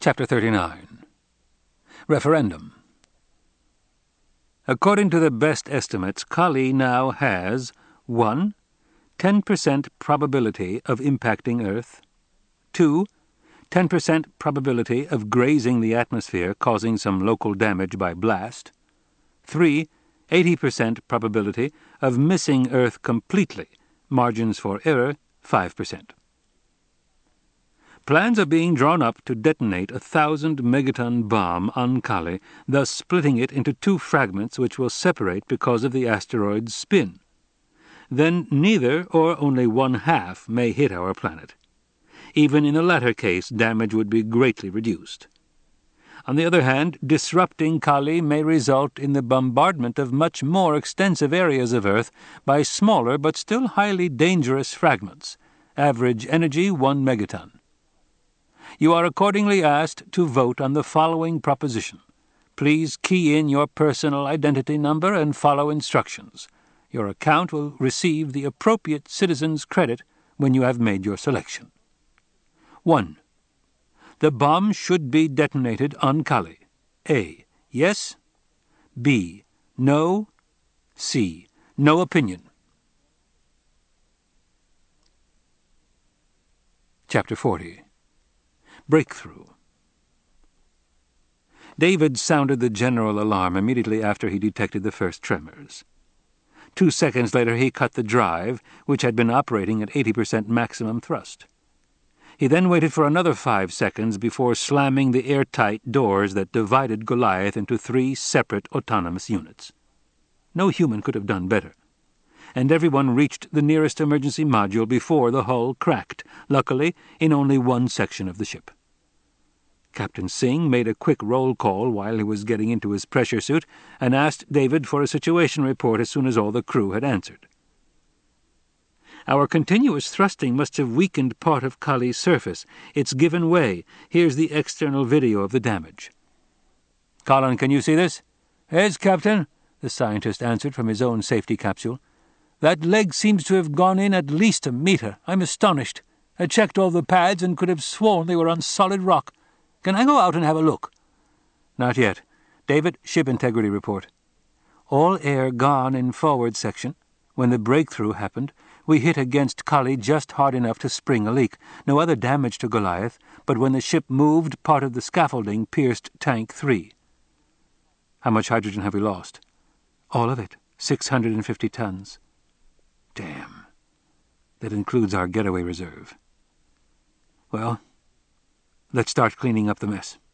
Chapter 39. Referendum. According to the best estimates, Kali now has 1. 10% probability of impacting Earth. 2. 10% probability of grazing the atmosphere, causing some local damage by blast. 3. 80% probability of missing Earth completely, margins for error 5%. Plans are being drawn up to detonate a 1,000-megaton bomb on Kali, thus splitting it into 2 fragments which will separate because of the asteroid's spin. Then neither, or only 1/2, may hit our planet. Even in the latter case, damage would be greatly reduced. On the other hand, disrupting Kali may result in the bombardment of much more extensive areas of Earth by smaller but still highly dangerous fragments. Average energy 1 megaton. You are accordingly asked to vote on the following proposition. Please key in your personal identity number and follow instructions. Your account will receive the appropriate citizen's credit when you have made your selection. 1. The bomb should be detonated on Kali. A. Yes. B. No. C. No opinion. Chapter 40. Breakthrough. David sounded the general alarm immediately after he detected the first tremors. 2 seconds later he cut the drive, which had been operating at 80% maximum thrust. He then waited for another 5 seconds before slamming the airtight doors that divided Goliath into 3 separate autonomous units. No human could have done better. And everyone reached the nearest emergency module before the hull cracked, luckily in only one section of the ship. Captain Singh made a quick roll call while he was getting into his pressure suit and asked David for a situation report as soon as all the crew had answered. Our continuous thrusting must have weakened part of Kali's surface. It's given way. Here's the external video of the damage. Colin, can you see this? Yes, Captain, the scientist answered from his own safety capsule. That leg seems to have gone in at least a meter. I'm astonished. I checked all the pads and could have sworn they were on solid rock. Can I go out and have a look? Not yet. David, ship integrity report. All air gone in forward section. When the breakthrough happened, we hit against Kali just hard enough to spring a leak. No other damage to Goliath, but when the ship moved, part of the scaffolding pierced Tank 3. How much hydrogen have we lost? All of it. 650 tons. Damn. That includes our getaway reserve. Well, let's start cleaning up the mess.